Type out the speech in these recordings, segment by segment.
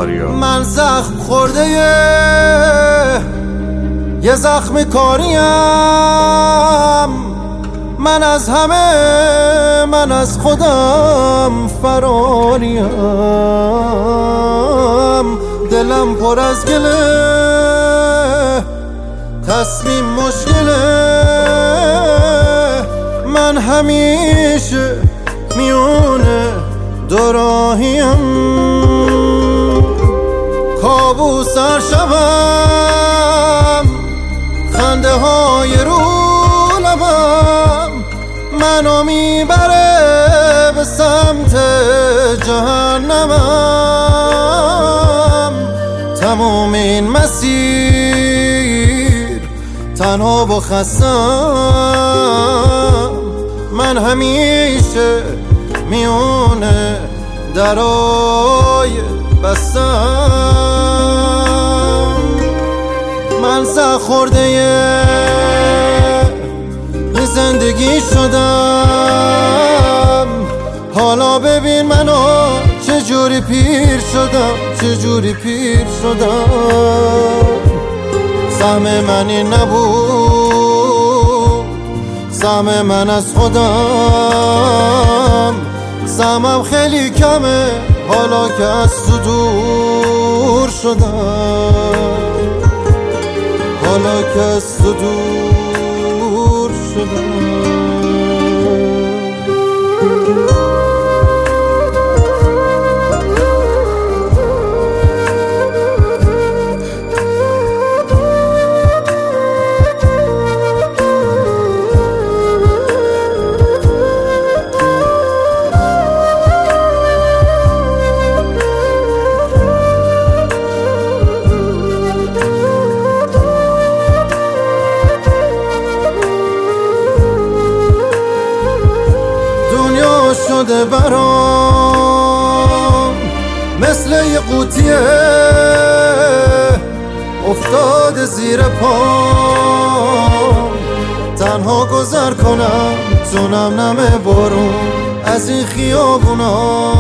دریا. من زخم خورده یه زخم کاریم، من از همه، من از خودم فراریم. دلم پر از گله، تصمیم مشکله، من همیشه میونه دوراهیم. کابوس هر شبم، خنده های رو لبم منو میبره به سمت جهنمم. تموم این مسیر تنها و خستم، من همیشه میونه درای بستم. من سخت خورده یه زندگی شدم، حالا ببین منو چجوری پیر شدم، چجوری پیر شدم. سهم من این نبود، سهم من از خودم، سهمم خیلی کمه حالا که از تو دور شدم، حالا که از تو دور شدم. شده برام مثل یه قوطیه افتاده زیر پام، تنها گذر کنم تو نمنم بارون از این خیابونا،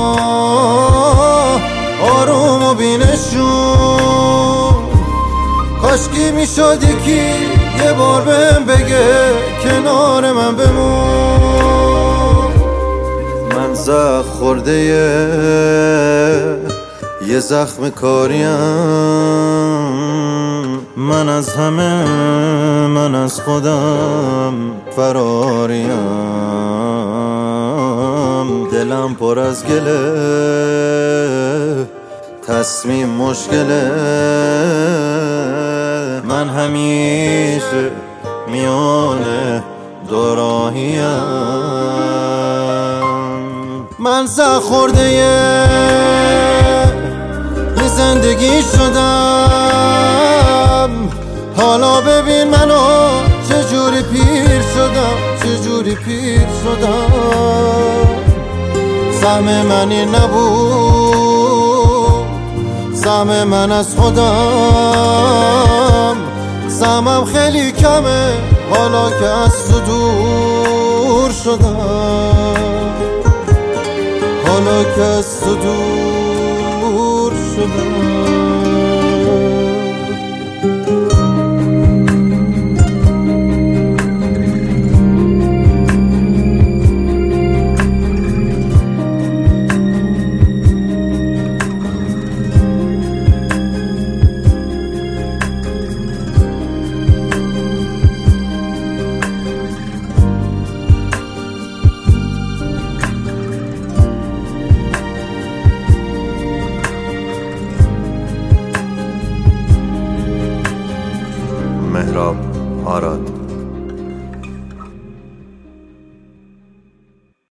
آروم و بینشون. کاشکی میشد یکی یه بار بهم بگه کنار من بمون. من زخم خورده یه زخم کاریم، من از همه، من از خودم فراریم. دلم پر از گله، تصمیم مشکله، من همیشه میونه دوراهیم. من زخم خورده یه زندگی شدم، حالا ببین منو چجوری پیر شدم، چجوری پیر شدم. سهم من این نبود، سهم من از خودم، سهمم خیلی کمه حالا که از تو دور شدم، حالا که از تو دور شدم. مهراب آراد.